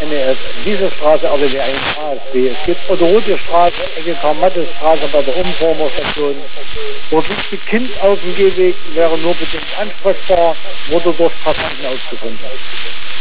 diese Straße aber wie ein ASB. Es gibt Rote Straße, Ecke Karl-Mattes-Straße bei der Umformerstation. Dort liegt die Kind auf dem Gehweg, wäre nur bedingt ansprechbar, wurde durch Passanten ausgefunden.